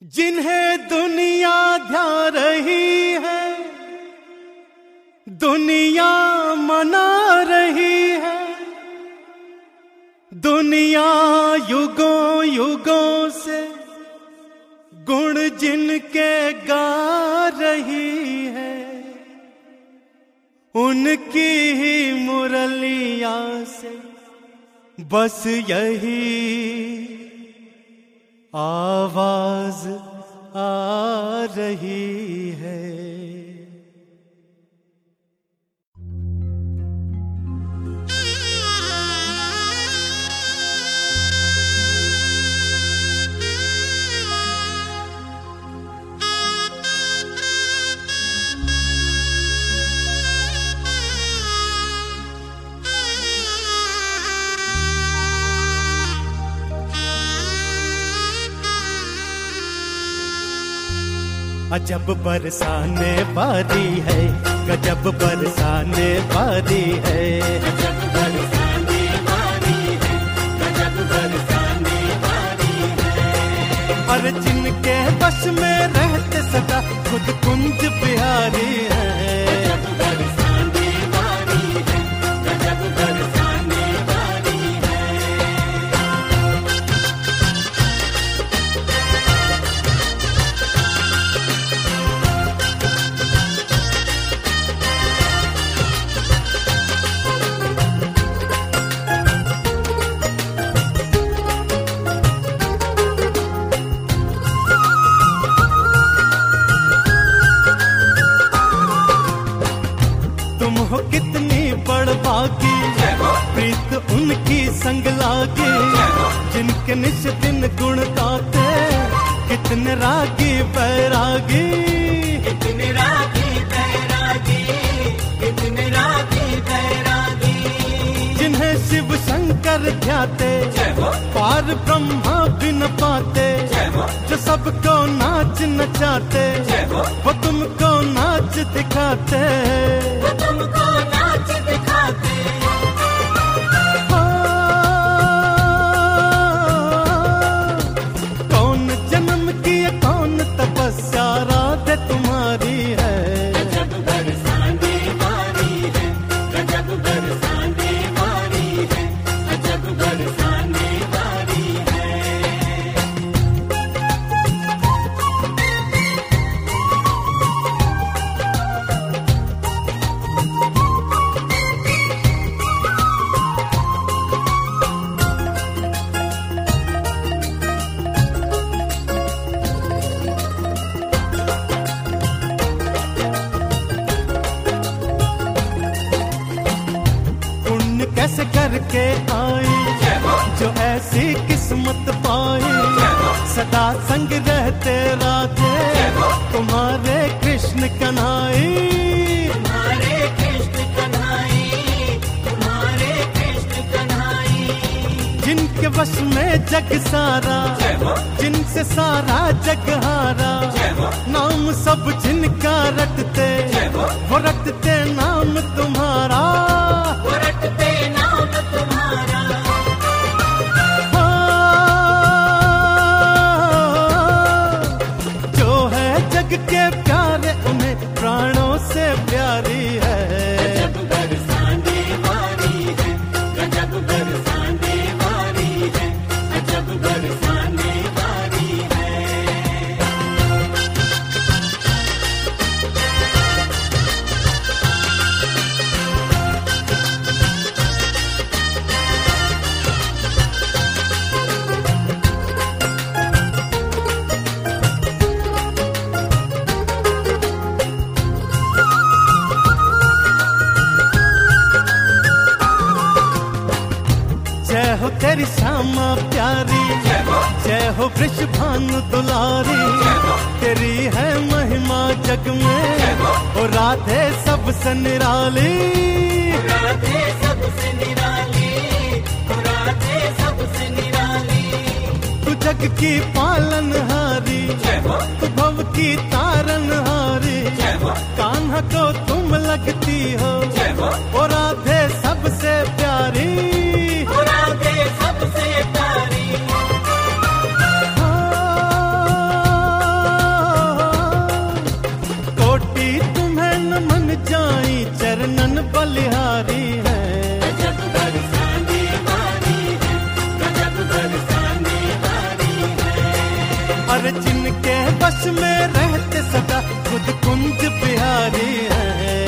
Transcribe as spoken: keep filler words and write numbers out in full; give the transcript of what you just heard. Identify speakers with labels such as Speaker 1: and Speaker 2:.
Speaker 1: जिन्हें दुनिया ध्या रही है, दुनिया मना रही है, दुनिया युगों युगों से गुण जिनके गा रही है, उनकी ही मुरलिया से बस यही आवाज आ रही है। अजब बरसाने वाली है, गजब बरसाने वाली है,
Speaker 2: गजब बरसाने वाली है, गजब बरसाने वाली है।
Speaker 1: और जिनके बस में रहते सदा खुद कुंज बिहारी है,
Speaker 2: गजब बरसाने वाली है, गजब बरसाने वाली है।
Speaker 1: तुम हो कितनी बड़भागी, प्रीत उनकी संग लागे, जिनके निश दिन गुण गाते कितने रागी बैरागी,
Speaker 2: कितने रागी बैरागी, कितने रागी बैरागी।
Speaker 1: जिन्हें शिव शंकर ध्याते पार ब्रह्मा भी न पाते, जो सबको नाच नचाते वो तुमको नाच दिखाते,
Speaker 2: वो तुमको नाच दिखाते।
Speaker 1: कौन जन्म की कौन तपस्या राधे तुम्हारी है,
Speaker 2: गजब बरसाने वाली है, गजब बरसाने वाली है, गजब बरसाने वाली है।
Speaker 1: पुण्य कैसे करके आई जो ऐसी किस्मत पाई, सदा संग रहते राधे तुम्हारे कृष्ण कन्हाई,
Speaker 2: तुम्हारे कृष्ण कन्हाई, तुम्हारे कृष्ण कन्हाई।
Speaker 1: जिनके वश में जग सारा, जिनसे सारा जग हारा, नाम सब जिनका रटते वो रटते नाम तुम्हारा,
Speaker 2: वो रटते नाम तुम्हारा।
Speaker 1: जो है जग के प्यारे उन्हें प्राणों से प्यारी है,
Speaker 2: गजब बरसाने वाली है, गजब बरसाने वाली है, गजब बरसाने वाली है।
Speaker 1: जय हो तेरी श्यामा प्यारी, जय हो वृषभानु दुलारी, तेरी है महिमा जग में ओ राधे सबसे निराली,
Speaker 2: राधे सबसे निराली, राधे सबसे निराली।
Speaker 1: तू जग की पालनहारी, तू भव की तारनहारी, कान्हा को तुम लगती हो ओ राधे सबसे प्यारी,
Speaker 2: राधे सबसे प्यारी।
Speaker 1: हाँ। जिनके बस में रहते सदा खुद कुंज प्यारे हैं।